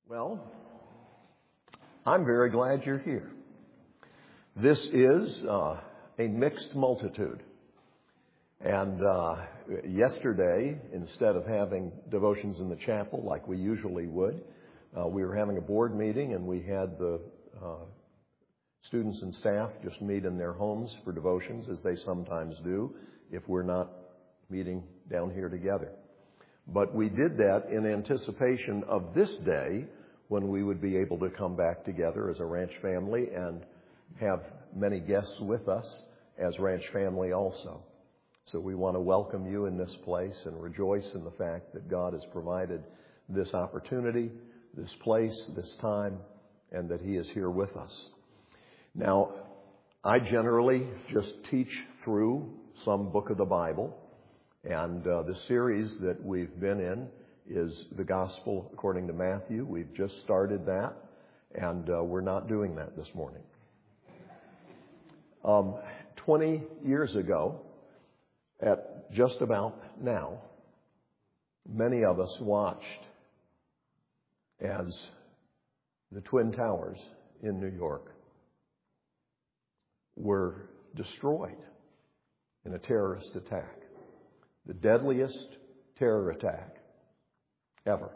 Well, I'm very glad you're here. This is a mixed multitude. And yesterday, instead of having devotions in the chapel like we usually would, we were having a board meeting and we had the students and staff just meet in their homes for devotions, as they sometimes do if we're not meeting down here together. But we did that in anticipation of this day when we would be able to come back together as a ranch family and have many guests with us as ranch family also. So we want to welcome you in this place and rejoice in the fact that God has provided this opportunity, this place, this time, and that He is here with us. Now, I generally just teach through some book of the Bible, and the series that we've been in is the Gospel according to Matthew. We've just started that, and we're not doing that this morning. 20 years ago, at just about now, many of us watched as the Twin Towers in New York were destroyed in a terrorist attack, the deadliest terror attack ever.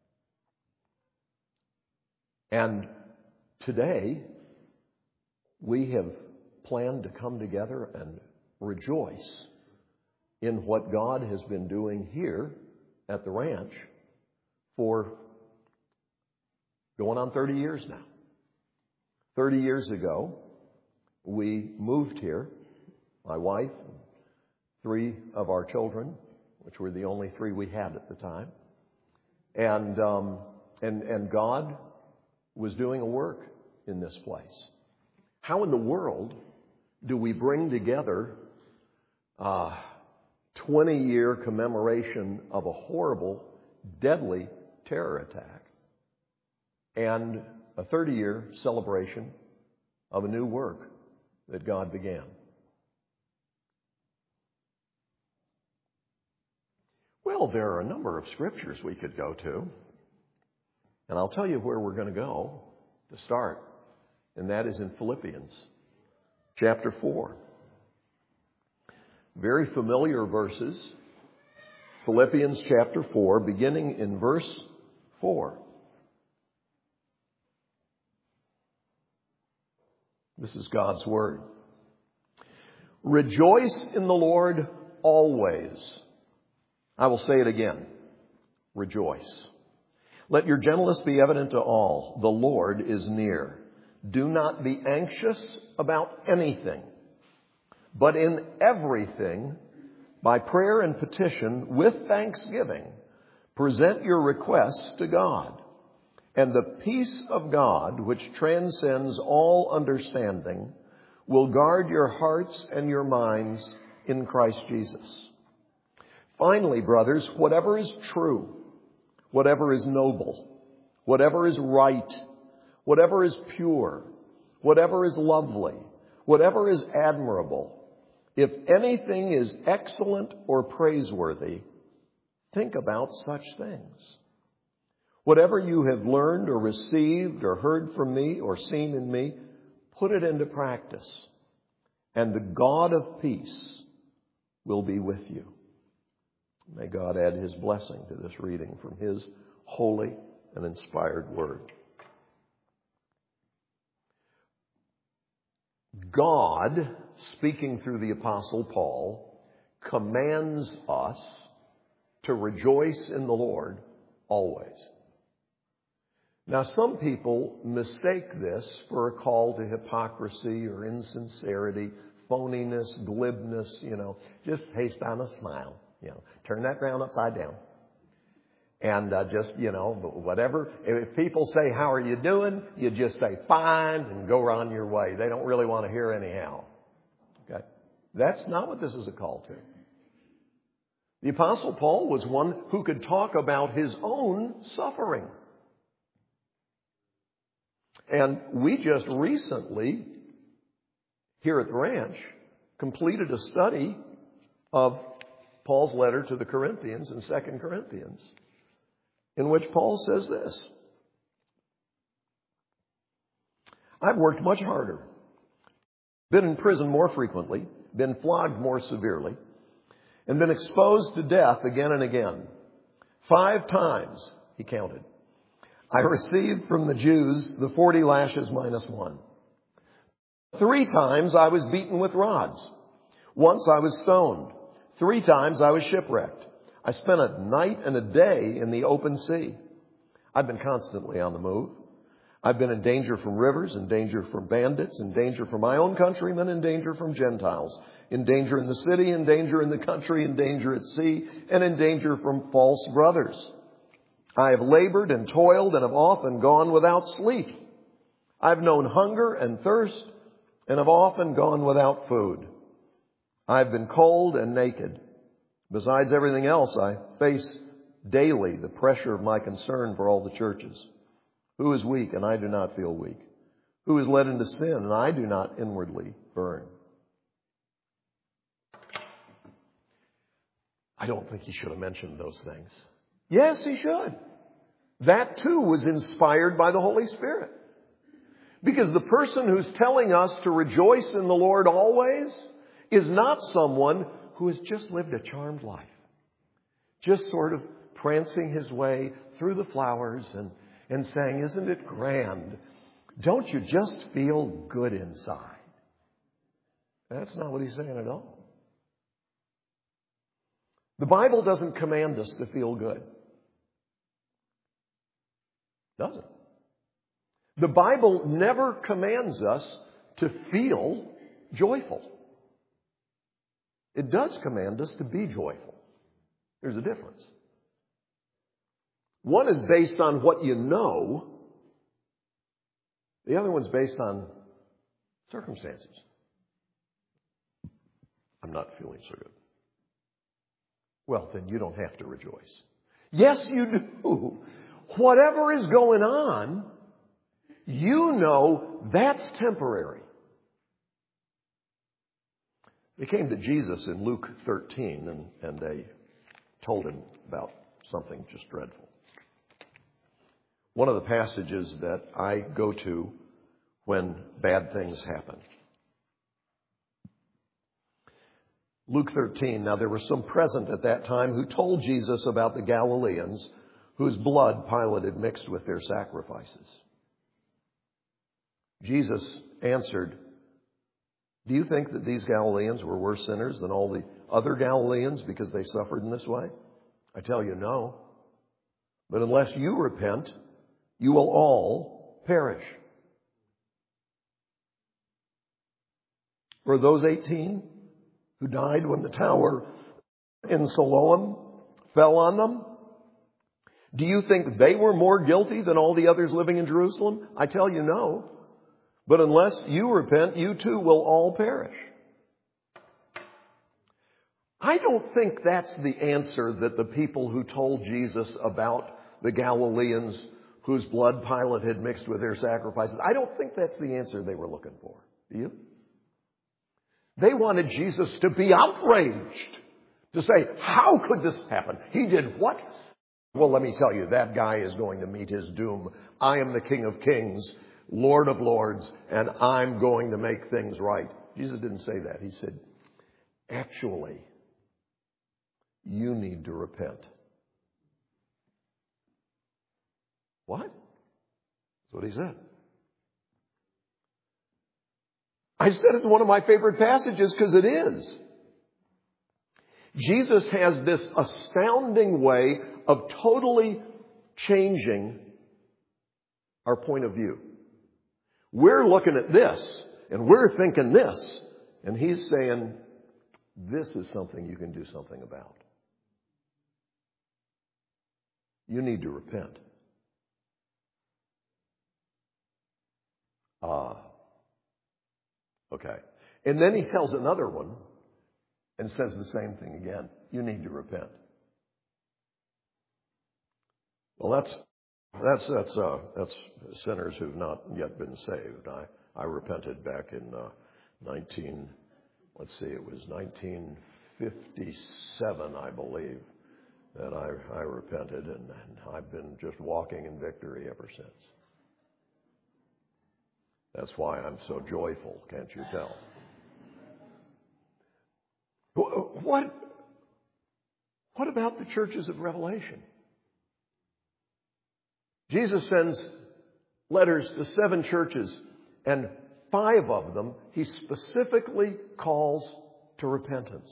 And today, we have planned to come together and rejoice in what God has been doing here at the ranch for going on 30 years now. 30 years ago, we moved here, my wife, 3 of our children, which were the only 3 we had at the time. And God was doing a work in this place. How in the world do we bring together 20-year commemoration of a horrible, deadly terror attack and a 30-year celebration of a new work that God began? Well, there are a number of scriptures we could go to, and I'll tell you where we're going to go to start, and that is in Philippians chapter 4. Very familiar verses. Philippians chapter 4, beginning in verse 4. This is God's Word. Rejoice in the Lord always. I will say it again. Rejoice. Let your gentleness be evident to all. The Lord is near. Do not be anxious about anything, but in everything, by prayer and petition, with thanksgiving, present your requests to God. And the peace of God, which transcends all understanding, will guard your hearts and your minds in Christ Jesus. Finally, brothers, whatever is true, whatever is noble, whatever is right, whatever is pure, whatever is lovely, whatever is admirable, if anything is excellent or praiseworthy, think about such things. Whatever you have learned or received or heard from me or seen in me, put it into practice, and the God of peace will be with you. May God add His blessing to this reading from His holy and inspired Word. God, speaking through the Apostle Paul, commands us to rejoice in the Lord always. Now, some people mistake this for a call to hypocrisy or insincerity, phoniness, glibness, just paste on a smile. Turn that ground upside down. And whatever. If people say, how are you doing? You just say, fine, and go on your way. They don't really want to hear anyhow. Okay? That's not what this is a call to. The Apostle Paul was one who could talk about his own suffering. And we just recently, here at the ranch, completed a study of Paul's letter to the Corinthians in 2 Corinthians, in which Paul says this: I've worked much harder, been in prison more frequently, been flogged more severely, and been exposed to death again and again. 5 times, he counted, I received from the Jews the 40 lashes minus 1. 3 times I was beaten with rods. Once I was stoned. 3 times I was shipwrecked. I spent a night and a day in the open sea. I've been constantly on the move. I've been in danger from rivers, in danger from bandits, in danger from my own countrymen, in danger from Gentiles, in danger in the city, in danger in the country, in danger at sea, and in danger from false brothers. I have labored and toiled and have often gone without sleep. I've known hunger and thirst and have often gone without food. I've been cold and naked. Besides everything else, I face daily the pressure of my concern for all the churches. Who is weak and I do not feel weak? Who is led into sin and I do not inwardly burn? I don't think he should have mentioned those things. Yes, he should. That too was inspired by the Holy Spirit. Because the person who's telling us to rejoice in the Lord always is not someone who has just lived a charmed life. Just sort of prancing his way through the flowers and saying, isn't it grand? Don't you just feel good inside? That's not what he's saying at all. The Bible doesn't command us to feel good. Does it? The Bible never commands us to feel joyful. It does command us to be joyful. There's a difference. One is based on what you know. The other one's based on circumstances. I'm not feeling so good. Well, then you don't have to rejoice. Yes, you do. Whatever is going on, you know that's temporary. They came to Jesus in Luke 13 and they told him about something just dreadful. One of the passages that I go to when bad things happen. Luke 13. Now there were some present at that time who told Jesus about the Galileans whose blood Pilate had mixed with their sacrifices. Jesus answered, do you think that these Galileans were worse sinners than all the other Galileans because they suffered in this way? I tell you, no. But unless you repent, you will all perish. Were those 18 who died when the tower in Siloam fell on them? Do you think they were more guilty than all the others living in Jerusalem? I tell you, no. But unless you repent, you too will all perish. I don't think that's the answer that the people who told Jesus about the Galileans whose blood Pilate had mixed with their sacrifices, I don't think that's the answer they were looking for. Do you? They wanted Jesus to be outraged, to say, how could this happen? He did what? Well, let me tell you, that guy is going to meet his doom. I am the King of Kings, Lord of Lords, and I'm going to make things right. Jesus didn't say that. He said, actually, you need to repent. What? That's what he said. I said it's one of my favorite passages because it is. Jesus has this astounding way of totally changing our point of view. We're looking at this and we're thinking this, and he's saying, this is something you can do something about. You need to repent. Okay. And then he tells another one and says the same thing again. You need to repent. Well, that's sinners who've not yet been saved. I repented back in 1957, I believe, that I repented, and I've been just walking in victory ever since. That's why I'm so joyful, can't you tell? What about the churches of Revelation? Jesus sends letters to 7 churches, and 5 of them he specifically calls to repentance.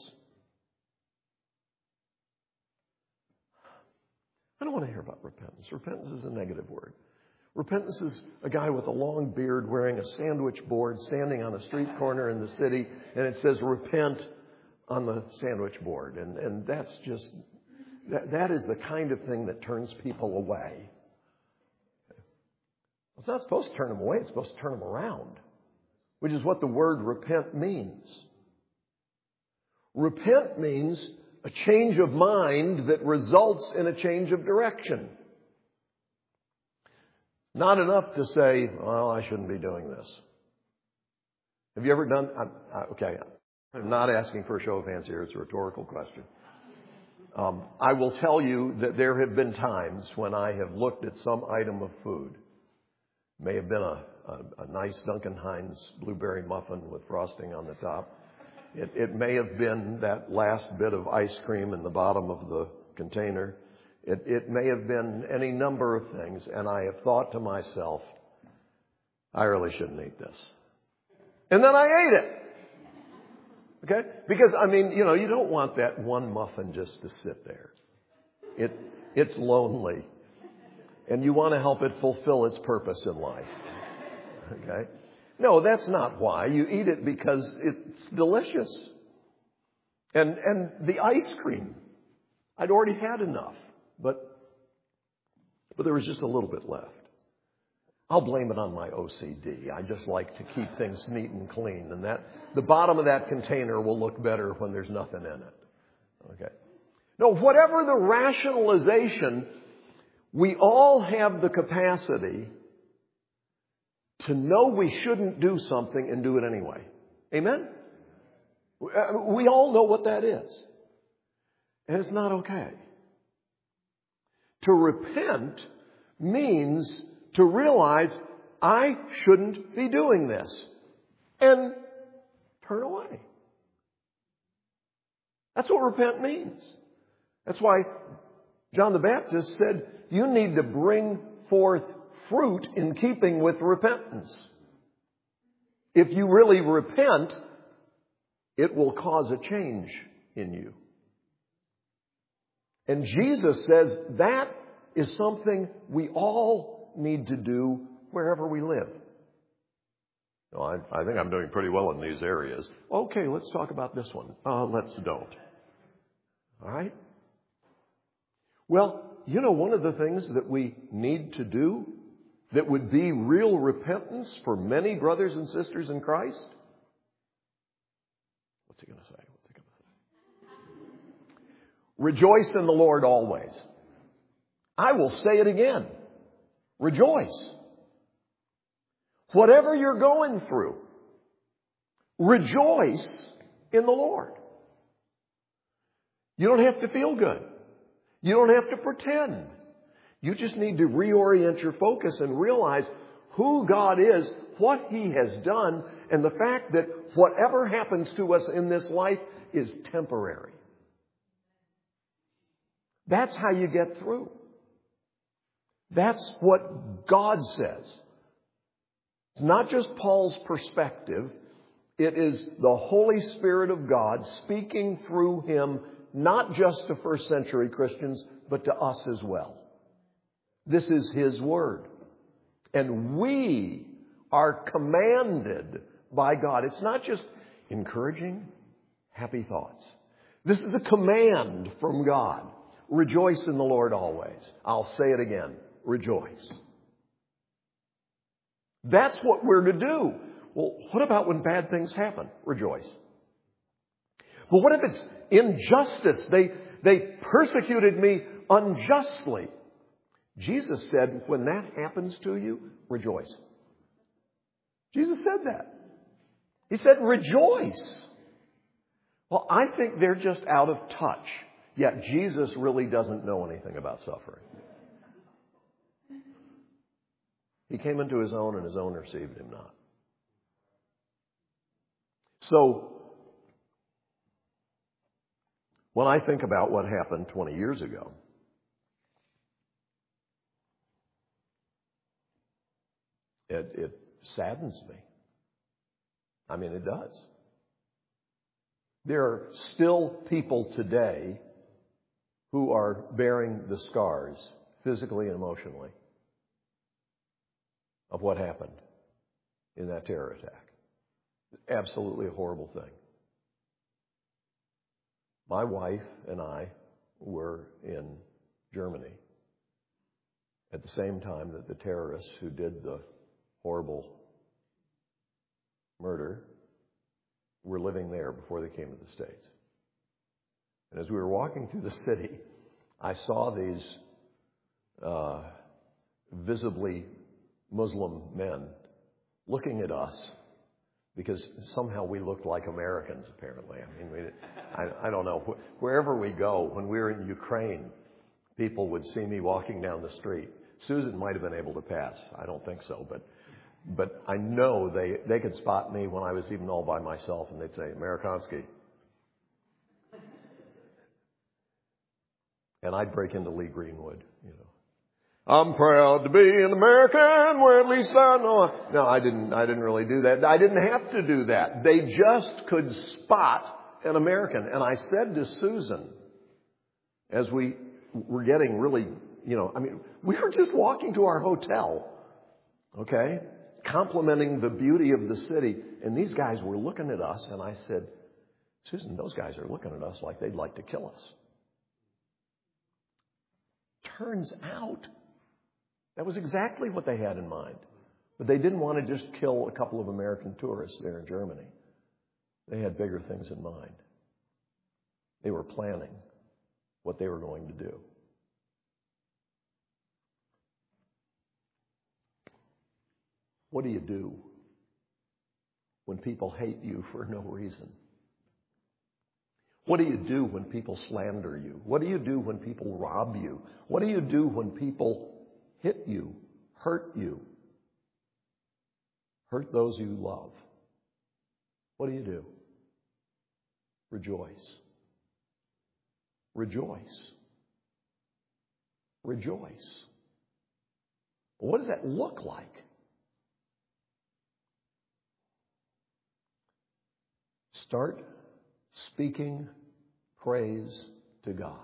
I don't want to hear about repentance. Repentance is a negative word. Repentance is a guy with a long beard wearing a sandwich board standing on a street corner in the city, and it says repent on the sandwich board. And that's just, that is the kind of thing that turns people away. It's not supposed to turn them away, it's supposed to turn them around, which is what the word repent means. Repent means a change of mind that results in a change of direction. Not enough to say, well, I shouldn't be doing this. Have you ever done, okay, I'm not asking for a show of hands here, it's a rhetorical question. I will tell you that there have been times when I have looked at some item of food. It may have been a nice Duncan Hines blueberry muffin with frosting on the top. It may have been that last bit of ice cream in the bottom of the container. It may have been any number of things, and I have thought to myself, I really shouldn't eat this. And then I ate it. Okay? Because, I mean, you know, you don't want that one muffin just to sit there. It's lonely. And you want to help it fulfill its purpose in life. Okay? No, that's not why. You eat it because it's delicious. And the ice cream, I'd already had enough. But there was just a little bit left. I'll blame it on my OCD. I just like to keep things neat and clean. And the bottom of that container will look better when there's nothing in it. Okay. No, whatever the rationalization, we all have the capacity to know we shouldn't do something and do it anyway. Amen? We all know what that is. And it's not okay. To repent means to realize I shouldn't be doing this and turn away. That's what repent means. That's why John the Baptist said you need to bring forth fruit in keeping with repentance. If you really repent, it will cause a change in you. And Jesus says that is something we all need to do wherever we live. Well, I think I'm doing pretty well in these areas. Okay, let's talk about this one. Let's don't. All right? Well, you know, one of the things that we need to do that would be real repentance for many brothers and sisters in Christ? What's he going to say? Rejoice in the Lord always. I will say it again. Rejoice. Whatever you're going through, rejoice in the Lord. You don't have to feel good. You don't have to pretend. You just need to reorient your focus and realize who God is, what He has done, and the fact that whatever happens to us in this life is temporary. That's how you get through. That's what God says. It's not just Paul's perspective. It is the Holy Spirit of God speaking through him, not just to first century Christians, but to us as well. This is His Word. And we are commanded by God. It's not just encouraging, happy thoughts. This is a command from God. Rejoice in the Lord always. I'll say it again. Rejoice. That's what we're to do. Well, what about when bad things happen? Rejoice. But what if it's injustice? They persecuted me unjustly. Jesus said, when that happens to you, rejoice. Jesus said that. He said, rejoice. Well, I think they're just out of touch. Yet Jesus really doesn't know anything about suffering. He came into His own and His own received Him not. So, when I think about what happened 20 years ago, it saddens me. I mean, it does. There are still people today who are bearing the scars, physically and emotionally, of what happened in that terror attack. Absolutely a horrible thing. My wife and I were in Germany at the same time that the terrorists who did the horrible murder were living there before they came to the States. And as we were walking through the city, I saw these visibly Muslim men looking at us because somehow we looked like Americans, apparently. I mean, I don't know. Wherever we go, when we were in Ukraine, people would see me walking down the street. Susan might have been able to pass. I don't think so, but I know they could spot me when I was even all by myself, and they'd say, Amerikansky. And I'd break into Lee Greenwood, you know. I'm proud to be an American, where at least I know. No, I didn't really do that. I didn't have to do that. They just could spot an American. And I said to Susan, as we were getting really, you know, I mean, we were just walking to our hotel, okay, complimenting the beauty of the city. And these guys were looking at us, and I said, Susan, those guys are looking at us like they'd like to kill us. Turns out that was exactly what they had in mind. But they didn't want to just kill a couple of American tourists there in Germany. They had bigger things in mind. They were planning what they were going to do. What do you do when people hate you for no reason? What do you do when people slander you? What do you do when people rob you? What do you do when people hit you, hurt you, hurt those you love? What do? Rejoice. Rejoice. Rejoice. Well, what does that look like? Start speaking praise to God.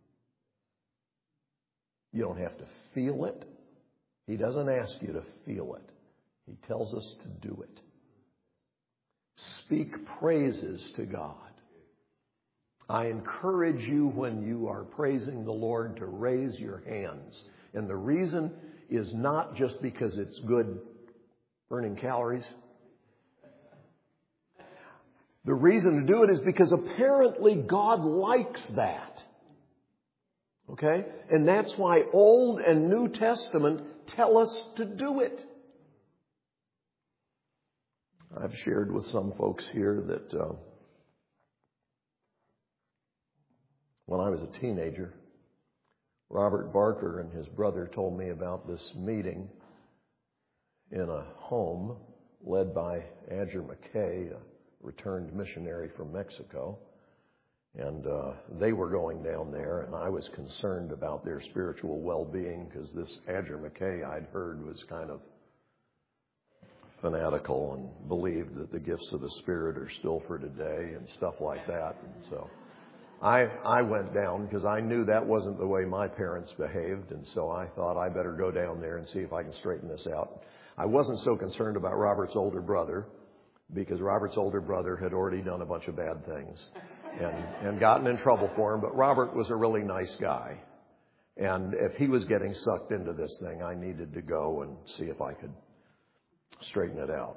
You don't have to feel it. He doesn't ask you to feel it. He tells us to do it. Speak praises to God. I encourage you when you are praising the Lord to raise your hands. And the reason is not just because it's good burning calories. The reason to do it is because apparently God likes that. Okay? And that's why Old and New Testament tell us to do it. I've shared with some folks here that when I was a teenager, Robert Barker and his brother told me about this meeting in a home led by Adger McKay, a returned missionary from Mexico. And they were going down there, and I was concerned about their spiritual well-being because this Adger McKay I'd heard was kind of fanatical and believed that the gifts of the Spirit are still for today and stuff like that. And so I went down because I knew that wasn't the way my parents behaved, and so I thought I better go down there and see if I can straighten this out. I wasn't so concerned about Robert's older brother because Robert's older brother had already done a bunch of bad things and gotten in trouble for him. But Robert was a really nice guy. And if he was getting sucked into this thing, I needed to go and see if I could straighten it out.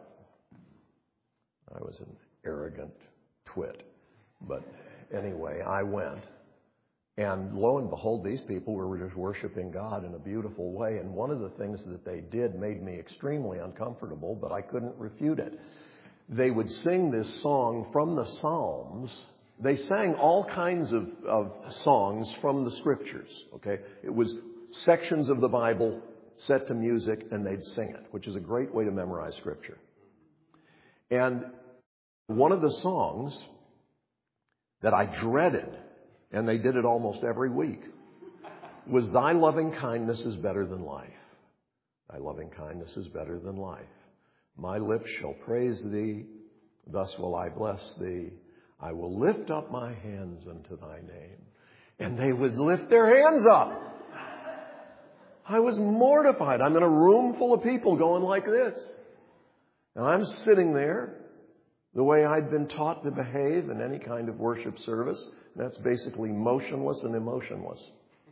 I was an arrogant twit. But anyway, I went. And lo and behold, these people were just worshiping God in a beautiful way. And one of the things that they did made me extremely uncomfortable, but I couldn't refute it. They would sing this song from the Psalms. They sang all kinds of songs from the Scriptures, okay? It was sections of the Bible set to music, and they'd sing it, which is a great way to memorize Scripture. And One of the songs that I dreaded, and they did it almost every week, was Thy Loving Kindness is Better Than Life. Thy loving kindness is better than life. My lips shall praise Thee, thus will I bless Thee. I will lift up my hands unto Thy name. And they would lift their hands up. I was mortified. I'm in a room full of people going like this. And I'm sitting there the way I'd been taught to behave in any kind of worship service. That's basically motionless and emotionless.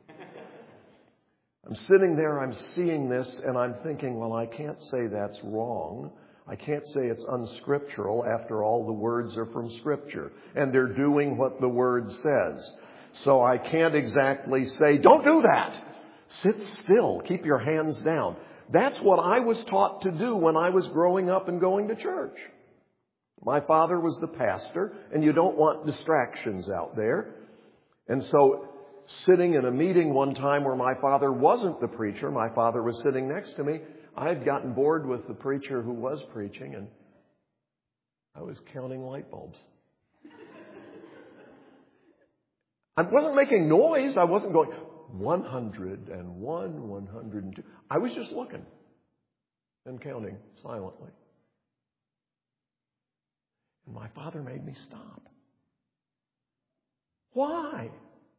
I'm sitting there, I'm seeing this, and I'm thinking, well, I can't say that's wrong. I can't say it's unscriptural. After all, the words are from Scripture, and they're doing what the Word says. So I can't exactly say, don't do that. Sit still. Keep your hands down. That's what I was taught to do when I was growing up and going to church. My father was the pastor, and you don't want distractions out there. And so sitting in a meeting one time where my father wasn't the preacher, my father was sitting next to me, I had gotten bored with the preacher who was preaching, and I was counting light bulbs. I wasn't making noise. I wasn't going 101, 102. I was just looking and counting silently. And my father made me stop. Why?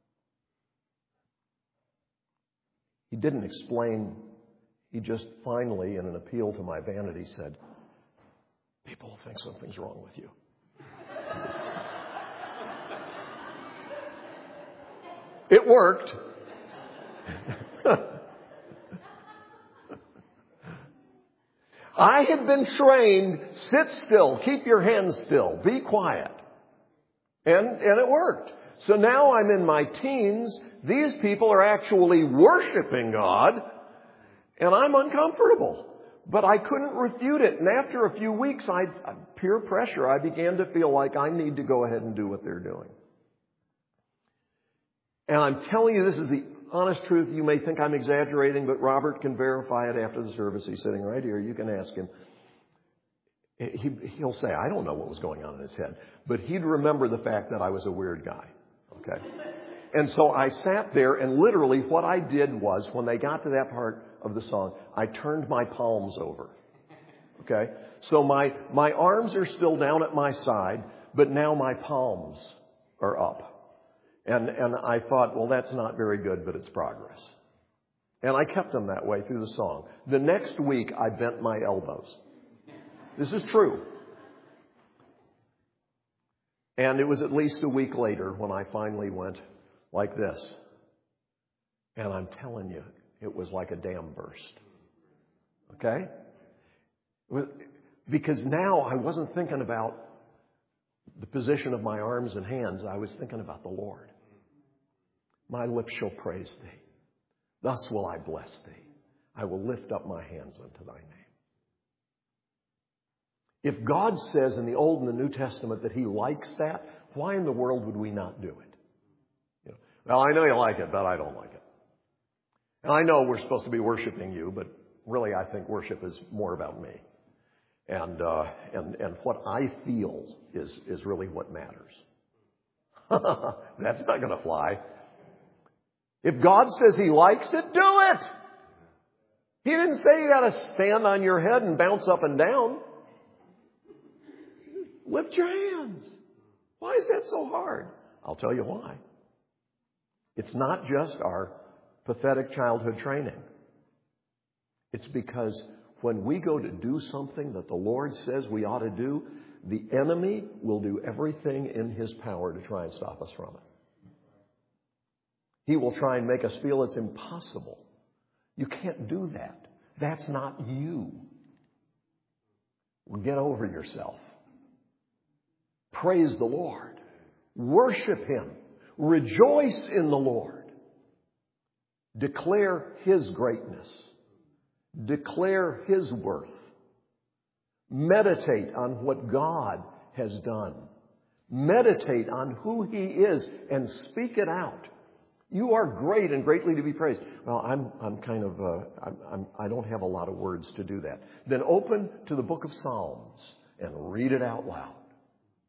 He didn't explain. He just finally, in an appeal to my vanity, said, people will think something's wrong with you. It worked. I had been trained, sit still, keep your hands still, be quiet. And it worked. So now I'm in my teens. These people are actually worshiping God, and I'm uncomfortable. But I couldn't refute it. And after a few weeks, peer pressure, I began to feel like I need to go ahead and do what they're doing. And I'm telling you, this is the honest truth. You may think I'm exaggerating, but Robert can verify it after the service. He's sitting right here. You can ask him. He'll say, I don't know what was going on in his head. But he'd remember the fact that I was a weird guy. Okay? And so I sat there, and literally what I did was, when they got to that part of the song, I turned my palms over. Okay? So my arms are still down at my side, but now my palms are up. And I thought, well, that's not very good, but it's progress. And I kept them that way through the song. The next week, I bent my elbows. This is true. And it was at least a week later when I finally went like this. And I'm telling you, it was like a dam burst. Okay? Because now I wasn't thinking about the position of my arms and hands. I was thinking about the Lord. My lips shall praise Thee. Thus will I bless Thee. I will lift up my hands unto Thy name. If God says in the Old and the New Testament that He likes that, why in the world would we not do it? You know, well, I know you like it, but I don't like it. And I know we're supposed to be worshiping You, but really I think worship is more about me. And what I feel is really what matters. That's not going to fly. If God says He likes it, do it. He didn't say you got to stand on your head and bounce up and down. Lift your hands. Why is that so hard? I'll tell you why. It's not just our pathetic childhood training. It's because when we go to do something that the Lord says we ought to do, the enemy will do everything in his power to try and stop us from it. He will try and make us feel it's impossible. You can't do that. That's not you. Well, get over yourself. Praise the Lord. Worship Him. Rejoice in the Lord. Declare His greatness. Declare His worth. Meditate on what God has done. Meditate on who He is and speak it out. You are great and greatly to be praised. Well, I don't have a lot of words to do that. Then open to the book of Psalms and read it out loud.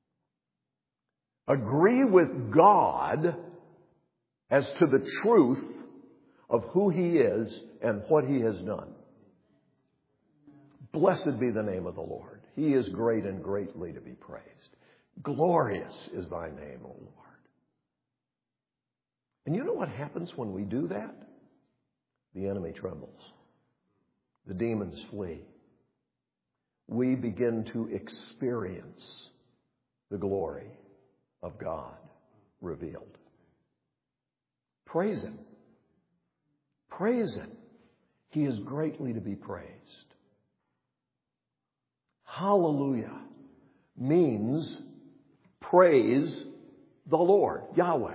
Agree with God as to the truth of who He is and what He has done. Blessed be the name of the Lord. He is great and greatly to be praised. Glorious is thy name, O Lord. And you know what happens when we do that? The enemy trembles. The demons flee. We begin to experience the glory of God revealed. Praise Him. Praise Him. He is greatly to be praised. Hallelujah means praise the Lord, Yahweh.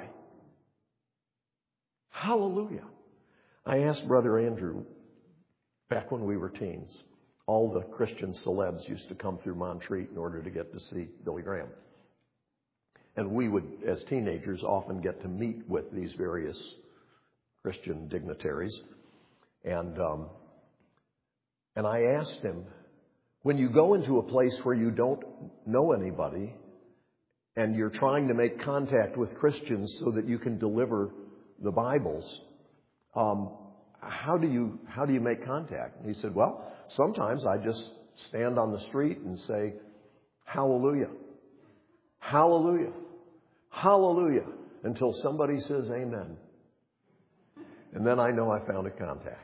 Hallelujah. I asked Brother Andrew, back when we were teens, all the Christian celebs used to come through Montreat in order to get to see Billy Graham. And we would, as teenagers, often get to meet with these various Christian dignitaries. And I asked him, when you go into a place where you don't know anybody and you're trying to make contact with Christians so that you can deliver the Bibles, how do you make contact? And he said, well, sometimes I just stand on the street and say, hallelujah, hallelujah, hallelujah, until somebody says amen. And then I know I found a contact.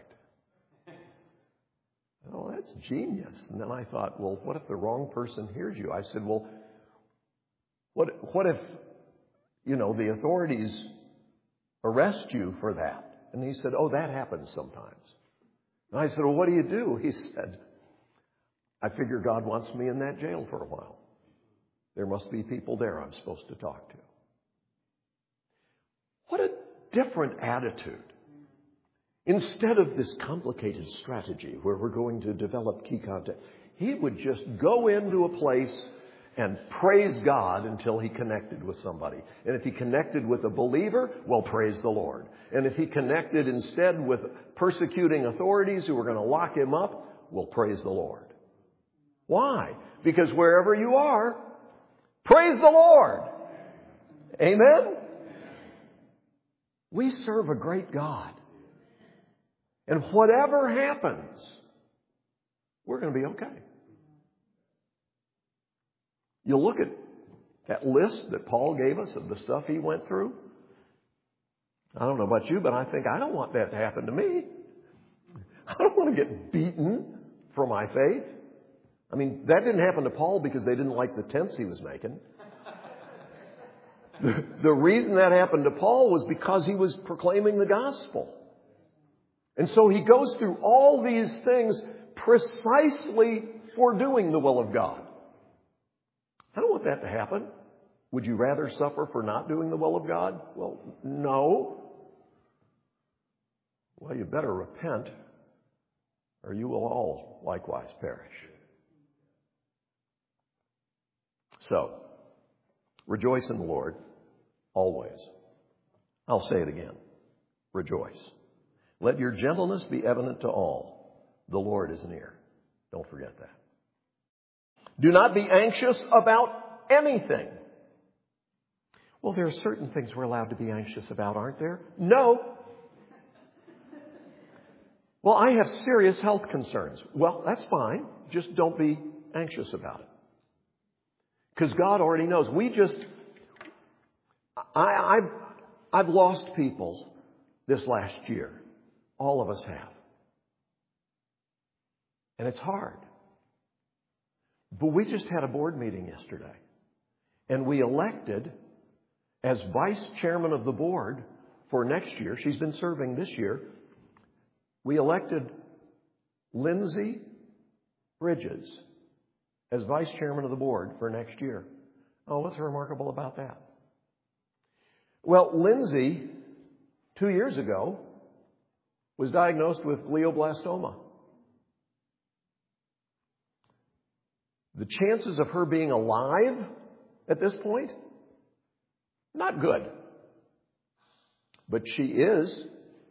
Oh, that's genius. And then I thought, well, what if the wrong person hears you? I said, well, what if, the authorities arrest you for that? And he said, oh, that happens sometimes. And I said, well, what do you do? He said, I figure God wants me in that jail for a while. There must be people there I'm supposed to talk to. What a different attitude. Instead of this complicated strategy where we're going to develop key contact, he would just go into a place and praise God until he connected with somebody. And if he connected with a believer, well, praise the Lord. And if he connected instead with persecuting authorities who were going to lock him up, well, praise the Lord. Why? Because wherever you are, praise the Lord. Amen? We serve a great God. And whatever happens, we're going to be okay. You look at that list that Paul gave us of the stuff he went through. I don't know about you, but I think I don't want that to happen to me. I don't want to get beaten for my faith. I mean, that didn't happen to Paul because they didn't like the tents he was making. The reason that happened to Paul was because he was proclaiming the gospel. And so he goes through all these things precisely for doing the will of God. I don't want that to happen. Would you rather suffer for not doing the will of God? Well, no. Well, you better repent, or you will all likewise perish. So, rejoice in the Lord always. I'll say it again. Rejoice. Let your gentleness be evident to all. The Lord is near. Don't forget that. Do not be anxious about anything. Well, there are certain things we're allowed to be anxious about, aren't there? No. Well, I have serious health concerns. Well, that's fine. Just don't be anxious about it. Because God already knows. I've lost people this last year. All of us have. And it's hard. But we just had a board meeting yesterday. And we elected as vice chairman of the board for next year. She's been serving this year. We elected Lindsay Bridges as vice chairman of the board for next year. Oh, what's remarkable about that? Well, Lindsay, 2 years ago, was diagnosed with glioblastoma. The chances of her being alive at this point, not good. But she is.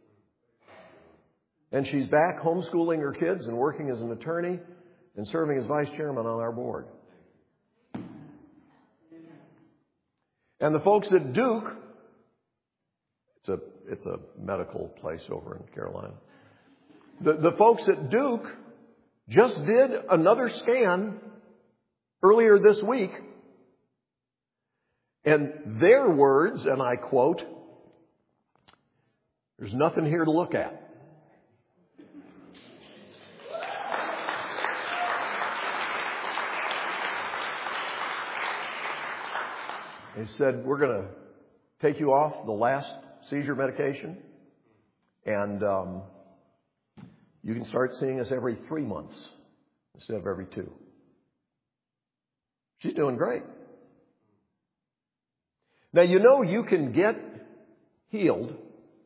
And she's back homeschooling her kids and working as an attorney and serving as vice chairman on our board. And the folks at Duke, it's a medical place over in Carolina. The folks at Duke just did another scan earlier this week. And their words, and I quote, "There's nothing here to look at." He said, "We're going to take you off the last seizure medication, and you can start seeing us every 3 months instead of every 2. She's doing great. Now, you can get healed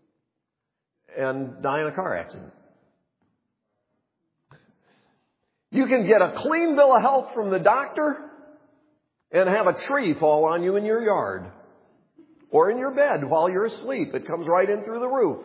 and die in a car accident. You can get a clean bill of health from the doctor and have a tree fall on you in your yard or in your bed while you're asleep. It comes right in through the roof.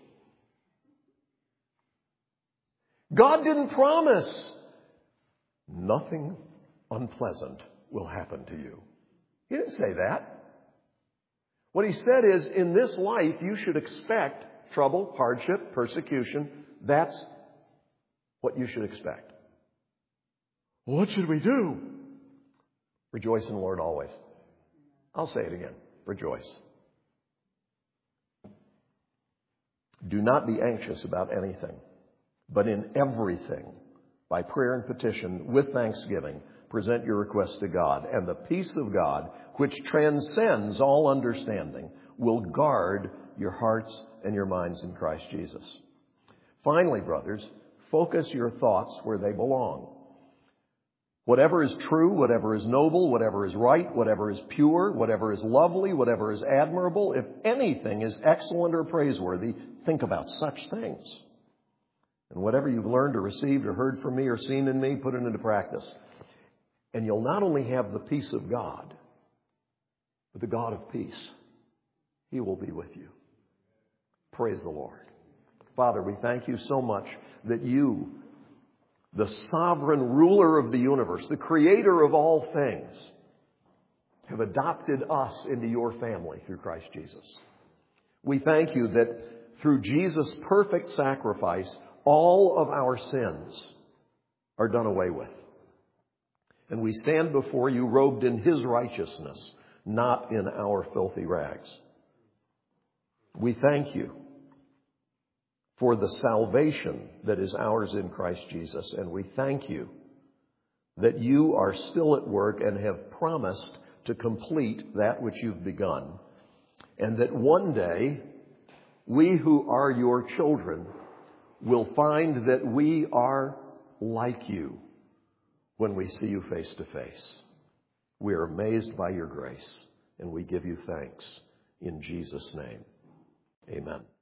God didn't promise nothing unpleasant will happen to you. He didn't say that. What he said is, in this life, you should expect trouble, hardship, persecution. That's what you should expect. What should we do? Rejoice in the Lord always. I'll say it again. Rejoice. Do not be anxious about anything, but in everything, by prayer and petition, with thanksgiving, present your requests to God, and the peace of God, which transcends all understanding, will guard your hearts and your minds in Christ Jesus. Finally, brothers, focus your thoughts where they belong. Whatever is true, whatever is noble, whatever is right, whatever is pure, whatever is lovely, whatever is admirable, if anything is excellent or praiseworthy, think about such things. And whatever you've learned or received or heard from me or seen in me, put it into practice. And you'll not only have the peace of God, but the God of peace. He will be with you. Praise the Lord. Father, we thank you so much that you, the sovereign ruler of the universe, the creator of all things, have adopted us into your family through Christ Jesus. We thank you that through Jesus' perfect sacrifice, all of our sins are done away with. And we stand before you robed in his righteousness, not in our filthy rags. We thank you for the salvation that is ours in Christ Jesus. And we thank you that you are still at work and have promised to complete that which you've begun. And that one day, we who are your children will find that we are like you when we see you face to face. We are amazed by your grace, and we give you thanks in Jesus' name. Amen.